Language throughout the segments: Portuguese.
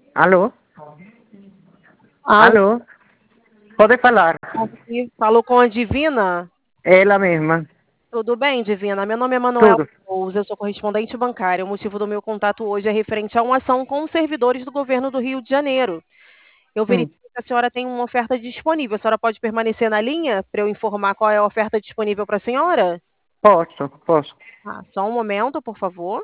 Alô? Alô, Alô? Pode falar. aqui. Falou com a Divina? Ela mesma. Tudo bem, Divina? Meu nome é Manuela Tudo. Souza, eu sou correspondente bancária. O motivo do meu contato hoje é referente a uma ação com os servidores do governo do Rio de Janeiro. Eu Hum, verifico que a senhora tem uma oferta disponível. A senhora pode permanecer na linha para eu informar qual é a oferta disponível para a senhora? posso. Só um momento, por favor.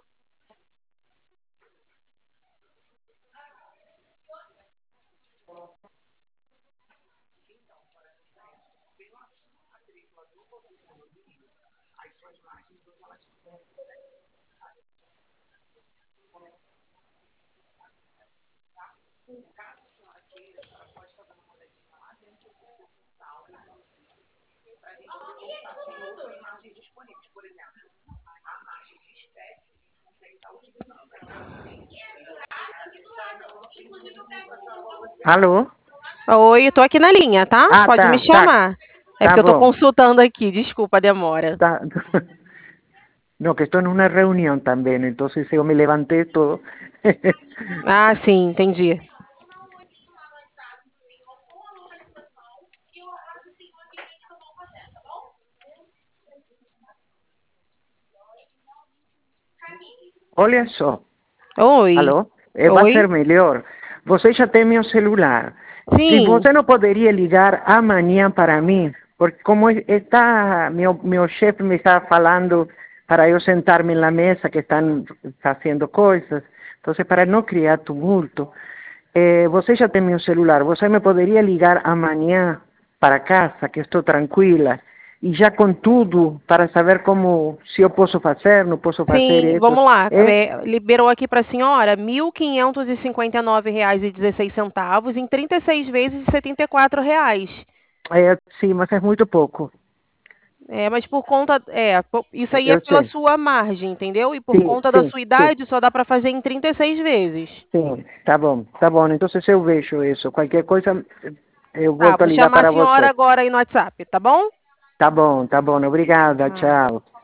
Alô? Oi, estou aqui na linha, tá? Ah, Pode me tá. chamar. É Tá porque eu estou bom. consultando aqui, desculpa a demora. Tá. No, que estoy en una reunión también, entonces yo me levanté todo. Ah, sim, entendi. Olha só. Oi, Alô? Vai oi. ser melhor. Você já tem meu celular. Se Sim. você não poderia ligar amanhã para mim, porque como está, meu chefe me está falando para eu sentar-me na mesa que estão fazendo coisas, então para não criar tumulto, você já tem meu celular, você me poderia ligar amanhã para casa, que estou tranquila, e já com tudo para saber como, se eu posso fazer, não posso fazer Sim, isso. vamos lá. É, Liberou aqui para a senhora R$ 1.559,16 em 36 vezes de R$ 74. sim, mas é muito pouco. Mas por conta. Isso aí é Eu pela sei. sua margem, entendeu? E por Sim, conta da sim, sua sim, idade, só dá para fazer em 36 vezes. sim. Tá bom, tá bom. Então eu vejo isso. Qualquer coisa, eu Tá, volto a vou ligar chamar a para senhora você. agora aí no WhatsApp, tá bom? Tá bom, tá bom. Obrigada, Ah. tchau.